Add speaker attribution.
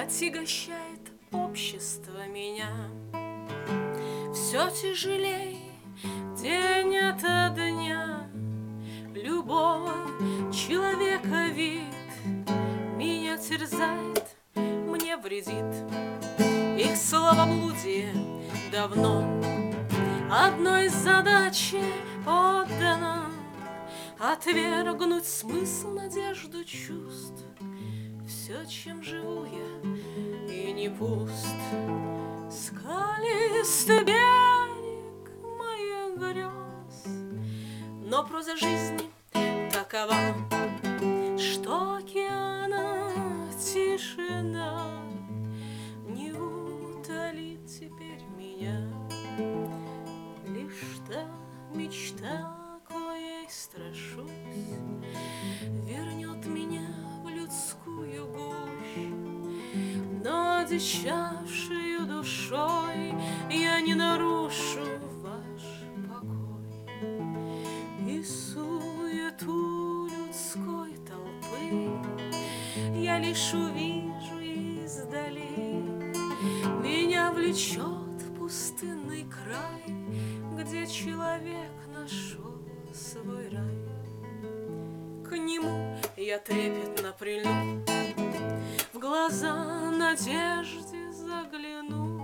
Speaker 1: Отягощает общество меня. Все тяжелей день ото дня. Любого человека вид меня терзает, мне вредит. Их словоблудие давно одной задаче отдано: отвергнуть смысл, надежду, чувств. Все, чем живу я, и не пуст. Скалистый берег моих грез, но проза жизни такова, что океана тишина не утолит теперь меня. Лишь та мечта, коей страшусь, вернет меня в людскую гущу. Но одичавшею душой я не нарушу ваш покой. И суету людской толпы я лишь увижу издали. Меня влечет в пустынный край, где человек нашел свой рай. К нему я трепетно прильну, в глаза надежде загляну.